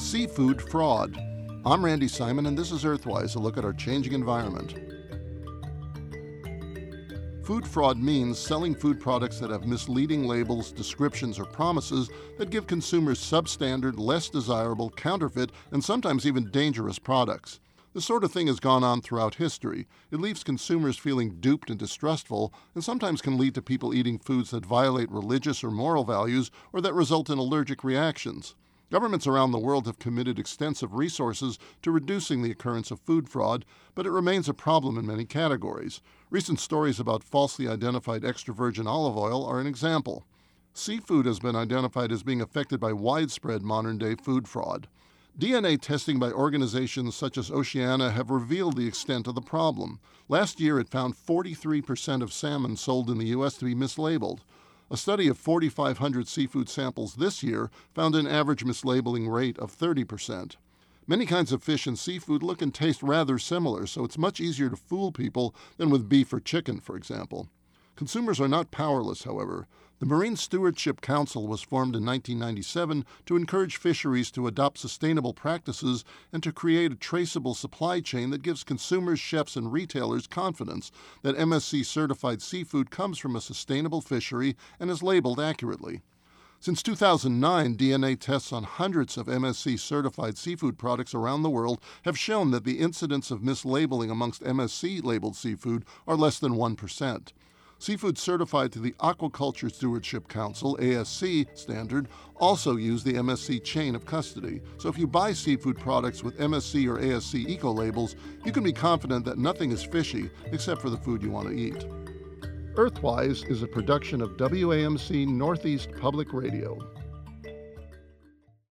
Seafood fraud. I'm Randy Simon, and this is Earthwise, a look at our changing environment. Food fraud means selling food products that have misleading labels, descriptions, or promises that give consumers substandard, less desirable, counterfeit, and sometimes even dangerous products. This sort of thing has gone on throughout history. It leaves consumers feeling duped and distrustful, and sometimes can lead to people eating foods that violate religious or moral values or that result in allergic reactions. Governments around the world have committed extensive resources to reducing the occurrence of food fraud, but it remains a problem in many categories. Recent stories about falsely identified extra virgin olive oil are an example. Seafood has been identified as being affected by widespread modern-day food fraud. DNA testing by organizations such as Oceana have revealed the extent of the problem. Last year, it found 43% of salmon sold in the U.S. to be mislabeled. A study of 4,500 seafood samples this year found an average mislabeling rate of 30%. Many kinds of fish and seafood look and taste rather similar, so it's much easier to fool people than with beef or chicken, for example. Consumers are not powerless, however. The Marine Stewardship Council was formed in 1997 to encourage fisheries to adopt sustainable practices and to create a traceable supply chain that gives consumers, chefs, and retailers confidence that MSC-certified seafood comes from a sustainable fishery and is labeled accurately. Since 2009, DNA tests on hundreds of MSC-certified seafood products around the world have shown that the incidence of mislabeling amongst MSC-labeled seafood are less than 1%. Seafood certified to the Aquaculture Stewardship Council, ASC, standard also use the MSC chain of custody. So if you buy seafood products with MSC or ASC eco labels, you can be confident that nothing is fishy except for the food you want to eat. Earthwise is a production of WAMC Northeast Public Radio.